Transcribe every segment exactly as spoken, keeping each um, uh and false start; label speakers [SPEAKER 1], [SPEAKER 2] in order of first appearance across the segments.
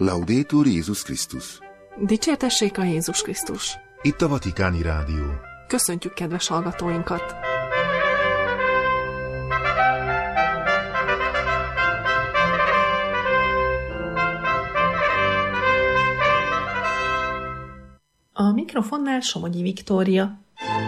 [SPEAKER 1] Laudetur Jézus Krisztus.
[SPEAKER 2] Dicsértessék a Jézus Krisztus.
[SPEAKER 1] Itt a Vatikáni Rádió.
[SPEAKER 2] Köszöntjük kedves hallgatóinkat! A mikrofonnál Somogyi Viktória.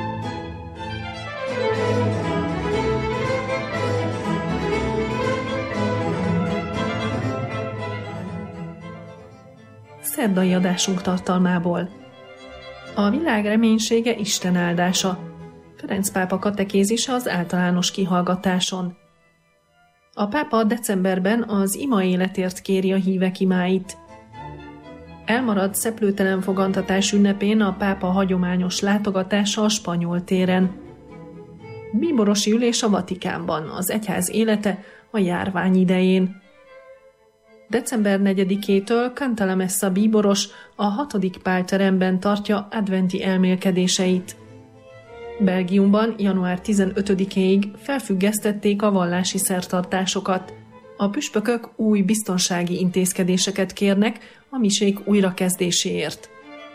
[SPEAKER 2] Szerdai adásunk tartalmából. A világ reménysége Isten áldása. Ferenc pápa katekézise az általános kihallgatáson. A pápa decemberben az ima életért kéri a hívek imáit. Elmaradt szeplőtelen fogantatás ünnepén a pápa hagyományos látogatása a Spanyol téren. Bíborosi ülés a Vatikánban, az egyház élete a járvány idején. december negyedikétől Cantalamessa bíboros a hatodik pálteremben tartja adventi elmélkedéseit. Belgiumban január tizenötödikéig felfüggesztették a vallási szertartásokat. A püspökök új biztonsági intézkedéseket kérnek a misék újrakezdéséért.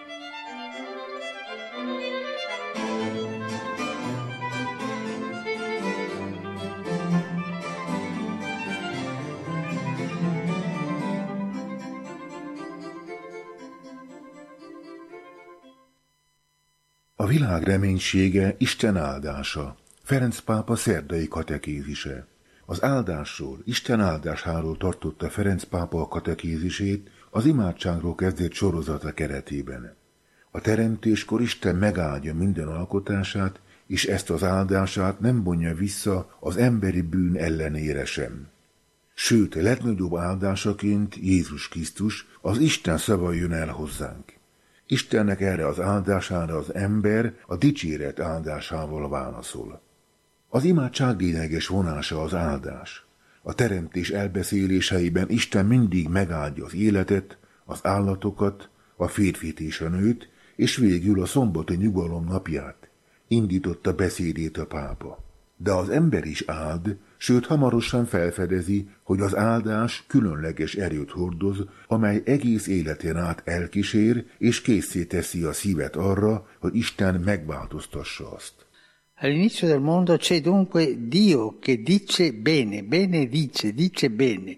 [SPEAKER 1] A világ reménysége Isten áldása. Ferenc pápa szerdai katekézise. Az áldásról, Isten áldásáról tartotta Ferenc pápa a katekézisét az imádságról kezdett sorozata keretében. A teremtéskor Isten megáldja minden alkotását, és ezt az áldását nem vonja vissza az emberi bűn ellenére sem. Sőt, legnagyobb áldásaként Jézus Krisztus, az Isten szava jön el hozzánk. Istennek erre az áldására az ember a dicséret áldásával válaszol. Az imádság lényeges vonása az áldás. A teremtés elbeszéléseiben Isten mindig megáldja az életet, az állatokat, a férfit és a nőt, és végül a szombati nyugalom napját indította beszédét a pápa. De az ember is áld, sőt hamarosan felfedezi, hogy az áldás különleges erőt hordoz, amely egész életén át elkísér, és készé teszi a szívet arra, hogy Isten megváltoztassa azt.
[SPEAKER 3] All'inizio del mondo c'è dunque Dio che dice bene, bene dice, dice bene.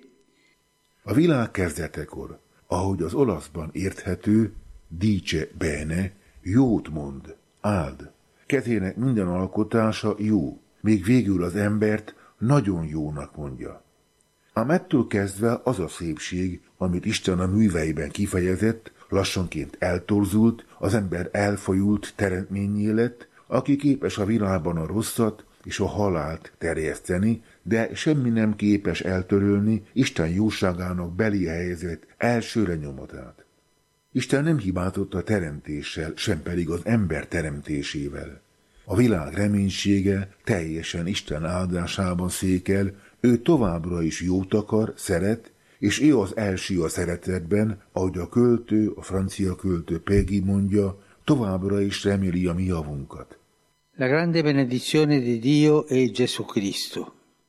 [SPEAKER 1] A világ kezdetekor, ahogy az olaszban érthető, dice bene, jót mond, áld. Kezének minden alkotása jó, még végül az embert nagyon jónak mondja. Ám ettől kezdve az a szépség, amit Isten a műveiben kifejezett, lassanként eltorzult, az ember elfajult teremtménnyé lett, aki képes a világban a rosszat és a halált terjeszteni, de semmi nem képes eltörölni Isten jóságának belé helyezett első lenyomatát. Isten nem hibázott a teremtéssel, sem pedig az ember teremtésével. A világ reménysége teljesen Isten áldásában székel, ő továbbra is jót akar, szeret, és ő az első a szeretetben, ahogy a költő, a francia költő Peggy mondja, továbbra is reméli a mi javunkat.
[SPEAKER 3] La grande benedizione di Dio è Gesù Cristo.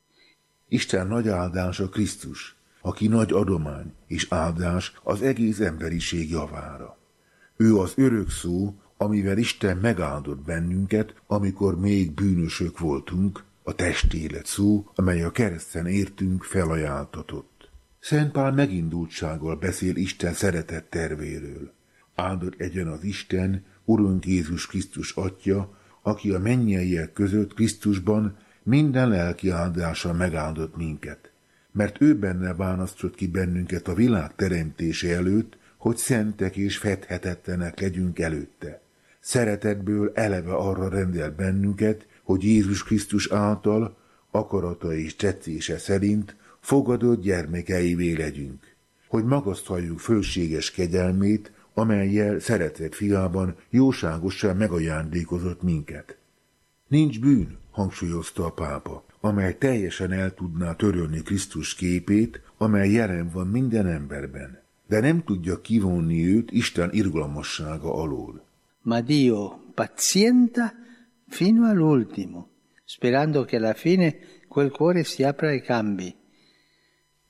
[SPEAKER 1] Isten nagy áldása Krisztus, aki nagy adomány és áldás az egész emberiség javára. Ő az örök szó, amivel Isten megáldott bennünket, amikor még bűnösök voltunk, a testélet szó, amely a kereszten értünk felajánltatott. Szent Pál megindultsággal beszél Isten szeretett tervéről. Áldott egyen az Isten, Urunk Jézus Krisztus Atya, aki a mennyeiek között Krisztusban minden lelki áldással megáldott minket. Mert ő benne választott ki bennünket a világ teremtése előtt, hogy szentek és fedhetetlenek legyünk előtte. Szeretetből eleve arra rendel bennünket, hogy Jézus Krisztus által, akarata és tetszése szerint fogadott gyermekeivé legyünk. Hogy magasztaljuk fölséges kegyelmét, amellyel szeretett fiában jóságosan megajándékozott minket. Nincs bűn, hangsúlyozta a pápa, amely teljesen el tudná törölni Krisztus képét, amely jelen van minden emberben, de nem tudja kivonni őt Isten irgalmassága alól.
[SPEAKER 3] Ma Dio pazienta fino all'ultimo, sperando che alla fine quel cuore si apra e cambi.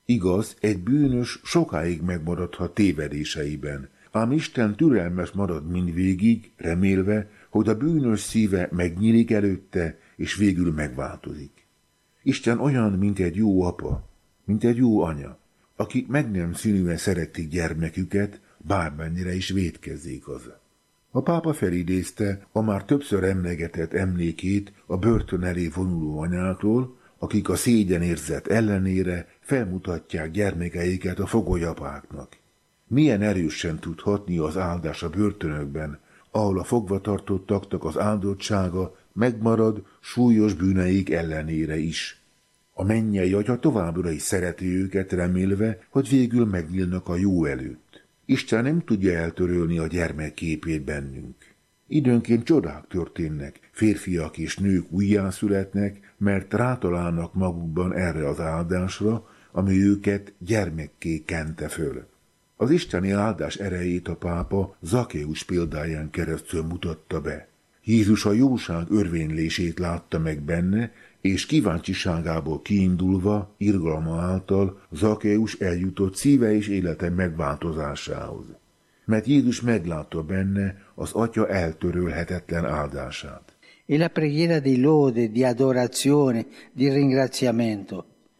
[SPEAKER 1] Igaz, egy bűnös sokáig megmaradhat tévedéseiben, ám Isten türelmes marad mindvégig, remélve, hogy a bűnös szíve megnyílik előtte, és végül megváltozik. Isten olyan, mint egy jó apa, mint egy jó anya, akik meg nem szűnően szeretik gyermeküket, bármennyire is vétkezzék az. A pápa felidézte a már többször emlegetett emlékét a börtön elé vonuló anyákról, akik a szégyenérzet ellenére felmutatják gyermekeiket a fogolyapáknak. Milyen erősen tud hatni az áldás a börtönökben, ahol a fogvatartottaknak az áldottsága megmarad súlyos bűneik ellenére is. A mennyei Atya továbbra is szereti őket, remélve, hogy végül megnyílnak a jó előtt. Isten nem tudja eltörölni a gyermek képét bennünk. Időnként csodák történnek, férfiak és nők újjászületnek, mert rátalálnak magukban erre az áldásra, ami őket gyermekké kente föl. Az isteni áldás erejét a pápa Zakeusz példáján keresztül mutatta be. Jézus a jóság örvénylését látta meg benne, és kíváncsiságából kiindulva, irgalma által Zakeusz eljutott szíve és élete megváltozásához. Mert Jézus meglátta benne az Atya eltörölhetetlen áldását.
[SPEAKER 3] E la preghiera di lode, di adorazione, di ringraziamento.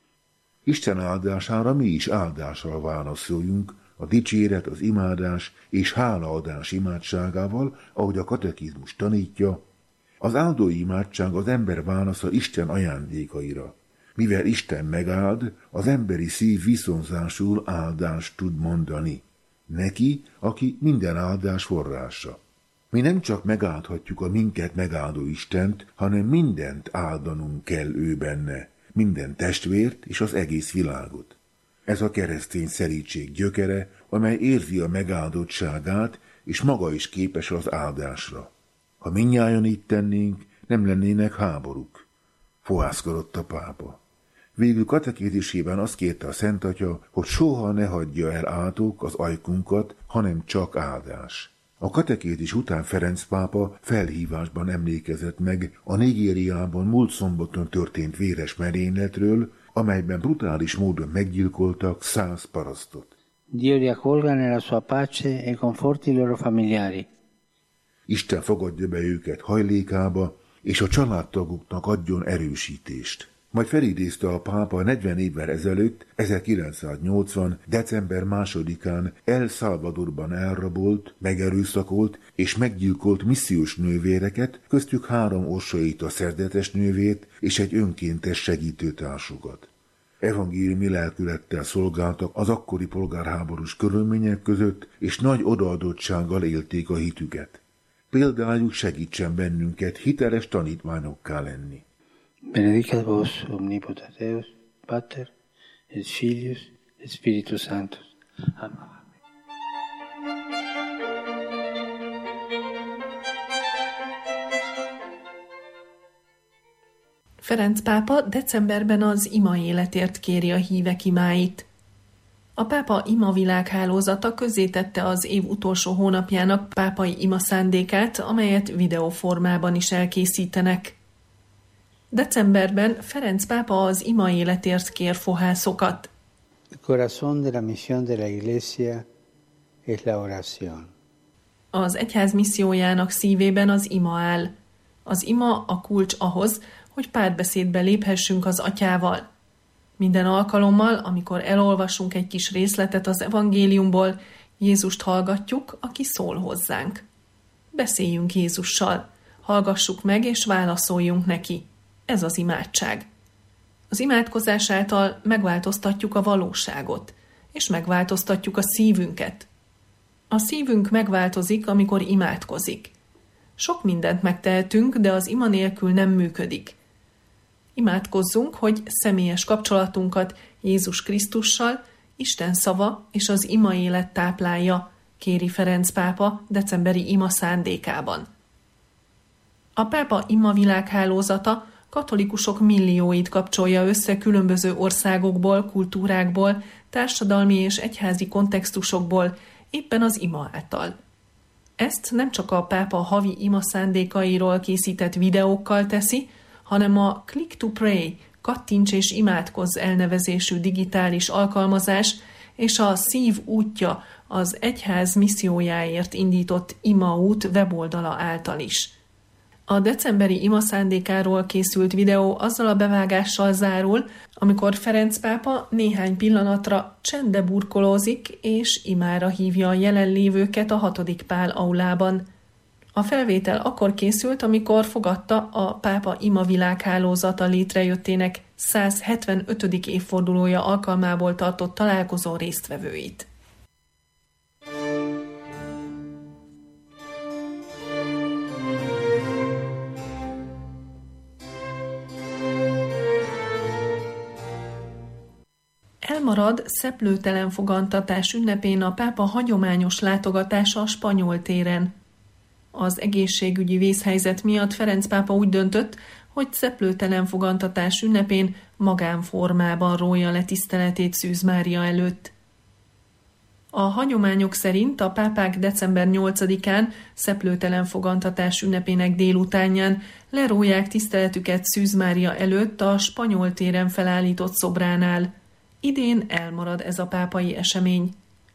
[SPEAKER 1] Isten áldására mi is áldással válaszoljunk, a dicséret, az imádás és hálaadás imádságával, ahogy a katekizmus tanítja. Az áldó imádság az ember válasza Isten ajándékaira. Mivel Isten megáld, az emberi szív viszonzásul áldást tud mondani. Neki, aki minden áldás forrása. Mi nem csak megáldhatjuk a minket megáldó Istent, hanem mindent áldanunk kell ő benne, minden testvért és az egész világot. Ez a keresztény szelídség gyökere, amely érzi a megáldottságát, és maga is képes az áldásra. Ha mindnyájan így tennénk, nem lennének háborúk. Fohászkodott a pápa. Végül katekézisében azt kérte a Szent Atya, hogy soha ne hagyja el átok az ajkunkat, hanem csak áldás. A katekézis után Ferenc pápa felhívásban emlékezett meg a Nigériában múlt szombaton történt véres merényletről, amelyben brutális módon meggyilkoltak száz parasztot.
[SPEAKER 3] Dio li accolga nella sua pace e conforti i loro familiari.
[SPEAKER 1] Isten fogadja be őket hajlékába, és a családtagoknak adjon erősítést. Majd felidézte a pápa negyven évvel ezelőtt, ezerkilencszáznyolcvan. december másodikán El Salvadorban elrabolt, megerőszakolt és meggyilkolt missziós nővéreket, köztük három orsaita szerzetes nővért és egy önkéntes segítőtársukat. Evangéliumi lelkülettel szolgáltak az akkori polgárháborús körülmények között, és nagy odaadottsággal élték a hitüket. Példájuk segítsen bennünket hiteles tanítványokká lenni.
[SPEAKER 3] Benedicat vos omnipotens Deus, Pater, et Filius, et Spiritus Sanctus. Amen.
[SPEAKER 2] Ferenc pápa decemberben az ima életért kéri a hívek imáit. A pápa ima világhálózata közzétette az év utolsó hónapjának pápai ima szándékát, amelyet videóformában is elkészítenek. Decemberben Ferenc pápa az ima életért kér fohászokat.
[SPEAKER 3] Il corazón de la misión de la Iglesia es la oración.
[SPEAKER 2] Az egyház missziójának szívében az ima áll. Az ima a kulcs ahhoz, hogy párbeszédbe léphessünk az Atyával. Minden alkalommal, amikor elolvasunk egy kis részletet az evangéliumból, Jézust hallgatjuk, aki szól hozzánk. Beszéljünk Jézussal, hallgassuk meg és válaszoljunk neki. Ez az imádság. Az imádkozás által megváltoztatjuk a valóságot, és megváltoztatjuk a szívünket. A szívünk megváltozik, amikor imádkozik. Sok mindent megtehetünk, de az ima nélkül nem működik. Imádkozzunk, hogy személyes kapcsolatunkat Jézus Krisztussal, Isten szava és az ima élet táplálja, kéri Ferenc pápa decemberi ima szándékában. A pápa ima világhálózata katolikusok millióit kapcsolja össze különböző országokból, kultúrákból, társadalmi és egyházi kontextusokból, éppen az ima által. Ezt nem csak a pápa havi ima szándékairól készített videókkal teszi, hanem a Click to Pray, kattints és imádkozz elnevezésű digitális alkalmazás és a Szív útja, az egyház missziójáért indított imaút weboldala által is. A decemberi ima szándékáról készült videó azzal a bevágással zárul, amikor Ferenc pápa néhány pillanatra csendbe burkolózik és imára hívja a jelenlévőket a hatodik Pál aulában. A felvétel akkor készült, amikor fogadta a pápa ima világhálózata létrejöttének száz hetvenötödik évfordulója alkalmából tartott találkozó résztvevőit. Elmarad szeplőtelen fogantatás ünnepén a pápa hagyományos látogatása a Spanyol téren. Az egészségügyi vészhelyzet miatt Ferenc pápa úgy döntött, hogy szeplőtelen fogantatás ünnepén magánformában rója le tiszteletét Szűz Mária előtt. A hagyományok szerint a pápák december nyolcadikán szeplőtelen fogantatás ünnepének délutánján leróják tiszteletüket Szűz Mária előtt a Spanyol téren felállított szobránál. Idén elmarad ez a pápai esemény.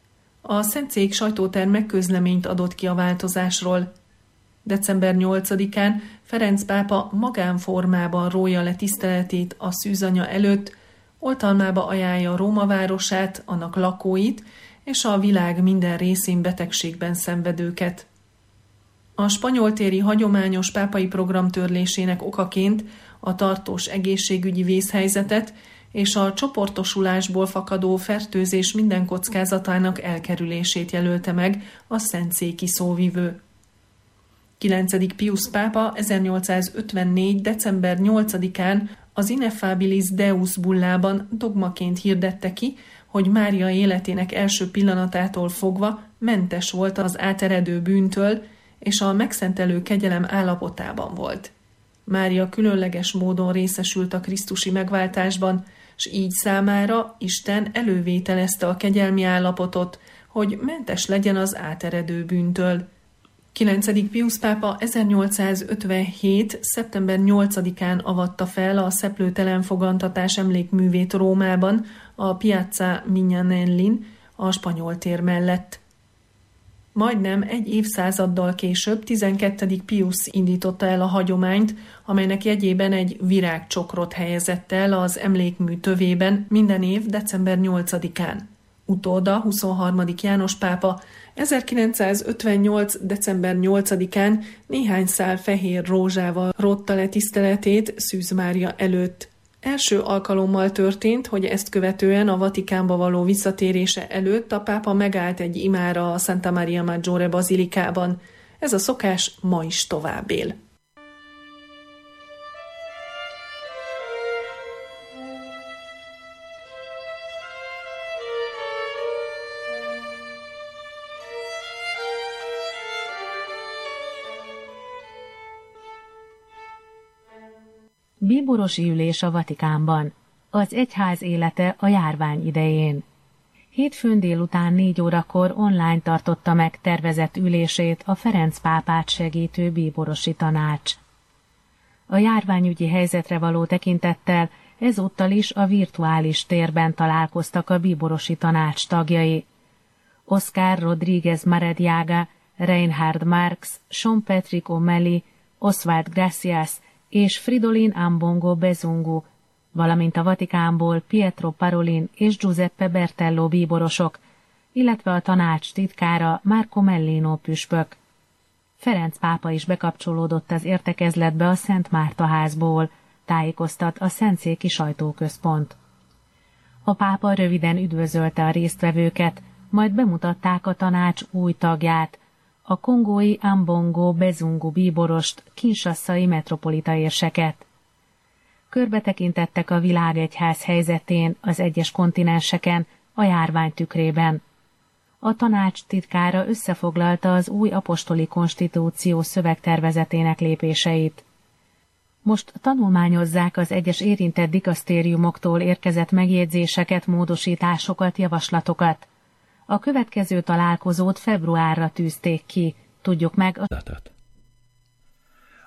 [SPEAKER 2] A Szentszék sajtóterme közleményt adott ki a változásról. december nyolcadikán Ferenc pápa magánformában rója le tiszteletét a szűzanya előtt, oltalmába ajánlja Róma városát, annak lakóit és a világ minden részén betegségben szenvedőket. A spanyoltéri hagyományos pápai program törlésének okaként a tartós egészségügyi vészhelyzetet és a csoportosulásból fakadó fertőzés minden kockázatának elkerülését jelölte meg a szentszéki szóvivő. kilencedik Piusz pápa ezernyolcszázötvennégy. december nyolcadikán az Ineffabilis Deus bullában dogmaként hirdette ki, hogy Mária életének első pillanatától fogva mentes volt az áteredő bűntől, és a megszentelő kegyelem állapotában volt. Mária különleges módon részesült a krisztusi megváltásban, s így számára Isten elővételezte a kegyelmi állapotot, hogy mentes legyen az áteredő bűntől. kilencedik Piusz pápa ezernyolcszázötvenhét. szeptember nyolcadikán avatta fel a szeplőtelen fogantatás emlékművét Rómában, a Piazza Mignanellin, a Spanyol tér mellett. Majdnem egy évszázaddal később tizenkettedik Piusz indította el a hagyományt, amelynek jegyében egy virágcsokrot helyezett el az emlékmű tövében minden év december nyolcadikán. Utóda huszonharmadik János pápa ezerkilencszázötvennyolc. december nyolcadikán néhány szál fehér rózsával rótta le tiszteletét Szűz Mária előtt. Első alkalommal történt, hogy ezt követően a Vatikánba való visszatérése előtt a pápa megállt egy imára a Santa Maria Maggiore bazilikában. Ez a szokás ma is tovább él.
[SPEAKER 4] Bíborosi ülés a Vatikánban. Az egyház élete a járvány idején. Hétfőn délután négy órakor online tartotta meg tervezett ülését a Ferenc pápát segítő bíborosi tanács. A járványügyi helyzetre való tekintettel ezúttal is a virtuális térben találkoztak a bíborosi tanács tagjai. Oscar Rodríguez Maradiaga, Reinhard Marx, Sean Patrick O'Malley, Oswald Gracias és Fridolin Ambongo Bezungu, valamint a Vatikánból Pietro Parolin és Giuseppe Bertello bíborosok, illetve a tanács titkára Marco Mellino püspök. Ferenc pápa is bekapcsolódott az értekezletbe a Szent Márta házból, tájékoztat a Szentszéki Sajtóközpont. A pápa röviden üdvözölte a résztvevőket, majd bemutatták a tanács új tagját, a kongói Ambongo Bezungu bíborost, kinsasszai metropolita érseket. Körbetekintettek a világegyház helyzetén az egyes kontinenseken, a járvány tükrében. A tanács titkára összefoglalta az új apostoli konstitúció szövegtervezetének lépéseit. Most tanulmányozzák az egyes érintett dikasztériumoktól érkezett megjegyzéseket, módosításokat, javaslatokat. A következő találkozót februárra tűzték ki, tudjuk meg a...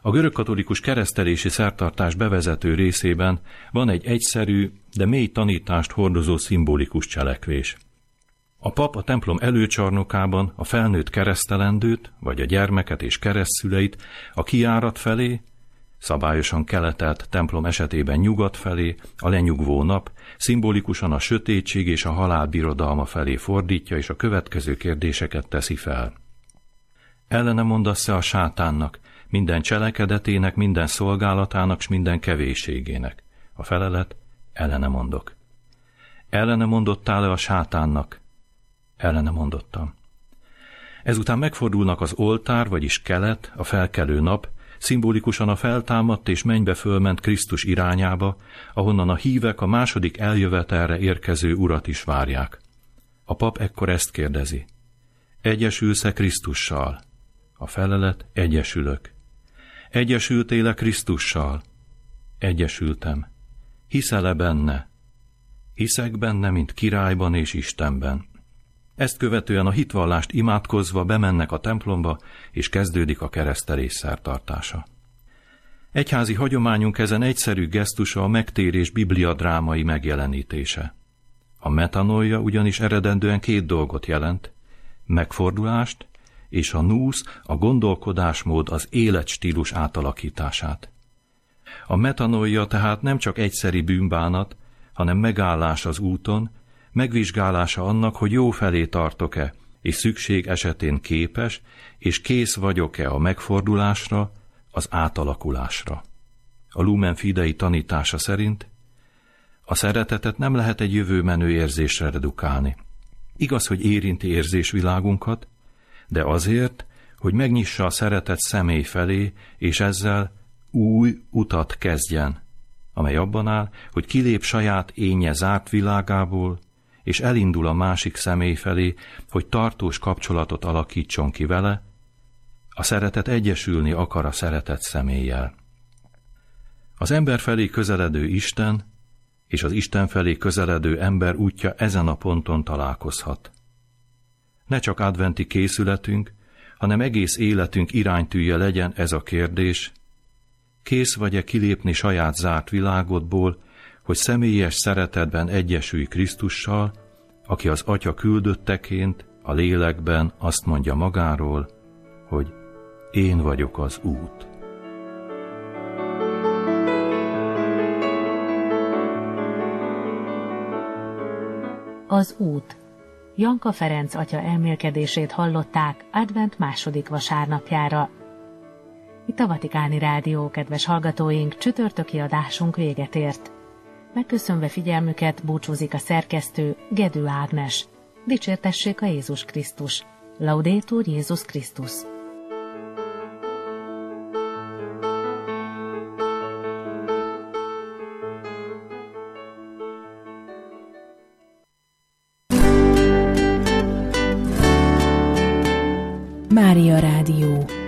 [SPEAKER 5] A görögkatolikus keresztelési szertartás bevezető részében van egy egyszerű, de mély tanítást hordozó szimbolikus cselekvés. A pap a templom előcsarnokában a felnőtt keresztelendőt, vagy a gyermeket és keresztszüleit a kijárat felé, szabályosan keletelt templom esetében nyugat felé, a lenyugvó nap, szimbolikusan a sötétség és a halál birodalma felé fordítja, és a következő kérdéseket teszi fel. Ellene mondasz-e a sátánnak, minden cselekedetének, minden szolgálatának, s minden kevésségének? A felelet, ellene mondok. Ellene mondottál-e a sátánnak? Ellene mondottam. Ezután megfordulnak az oltár, vagyis kelet, a felkelő nap, szimbolikusan a feltámadt és mennybe fölment Krisztus irányába, ahonnan a hívek a második eljövetelre érkező urat is várják. A pap ekkor ezt kérdezi. Egyesülsz-e Krisztussal? A felelet, egyesülök. Egyesültél-e Krisztussal? Egyesültem. Hiszel-e benne? Hiszek benne, mint királyban és Istenben. Ezt követően a hitvallást imádkozva bemennek a templomba, és kezdődik a keresztelés szertartása. Egyházi hagyományunk ezen egyszerű gesztusa a megtérés bibliadrámai megjelenítése. A metanoia ugyanis eredendően két dolgot jelent, megfordulást, és a nous, a gondolkodásmód, az életstílus átalakítását. A metanoia tehát nem csak egyszeri bűnbánat, hanem megállás az úton, megvizsgálása annak, hogy jó felé tartok-e, és szükség esetén képes, és kész vagyok-e a megfordulásra, az átalakulásra. A Lumen Fidei tanítása szerint a szeretetet nem lehet egy jövőmenő érzésre redukálni. Igaz, hogy érinti érzésvilágunkat, de azért, hogy megnyissa a szeretet személy felé, és ezzel új utat kezdjen, amely abban áll, hogy kilép saját énje zárt világából, és elindul a másik személy felé, hogy tartós kapcsolatot alakítson ki vele, a szeretet egyesülni akar a szeretett személlyel. Az ember felé közeledő Isten és az Isten felé közeledő ember útja ezen a ponton találkozhat. Ne csak adventi készületünk, hanem egész életünk iránytűje legyen ez a kérdés, kész vagy-e kilépni saját zárt világodból, hogy személyes szeretetben egyesülj Krisztussal, aki az Atya küldötteként a lélekben azt mondja magáról, hogy én vagyok az út.
[SPEAKER 4] Az út. Janka Ferenc atya elmélkedését hallották advent második vasárnapjára. Itt a Vatikáni Rádió, kedves hallgatóink, csütörtöki adásunk véget ért. Megköszönve figyelmüket búcsúzik a szerkesztő, Gedő Ágnes. Dicsértessék a Jézus Krisztus. Laudetur Jézus Krisztus.
[SPEAKER 6] Mária Rádió.